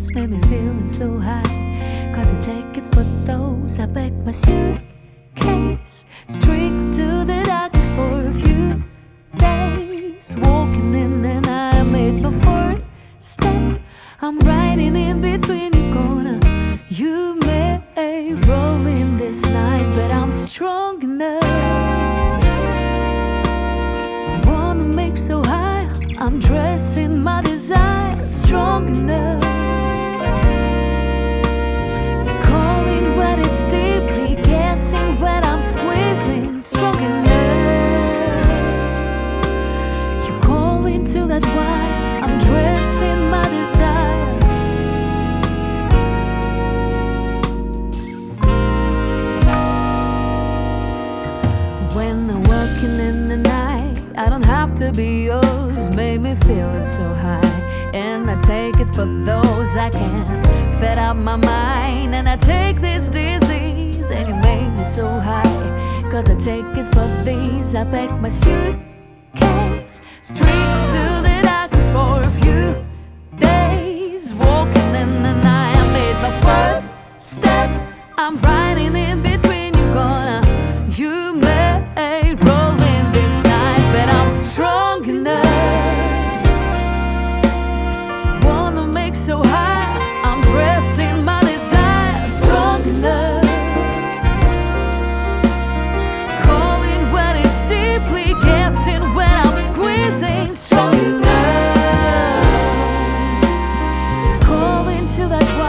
those made me feeling so high. Cause I take it for those. I pack my suitcase straight to the darkness for a few days. Walking in and I made my fourth step. I'm riding in between your corner. You may roll in this night, but I'm strong enough. Wanna make so high, I'm dressed in my desire. Strong enough. Calling when it's deeply, guessing when I'm squeezing. Strong enough. You call into that why I'm dressed in my desire. When I'm working in the night, I don't have to be yours. Made me feeling so high, and I take it for those I can. Fed up my mind, and I take this disease. And you made me so high, cause I take it for these. I pack my suitcase straight to the darkness for a few days. Walking in the night, I made my fourth step. I'm riding in between you corner. You may roll in this night, but I'm strong enough. Wanna make so high, I'm dressed in my desire. Strong enough. Calling when it's deeply, guessing when I'm squeezing. Strong enough. Calling to that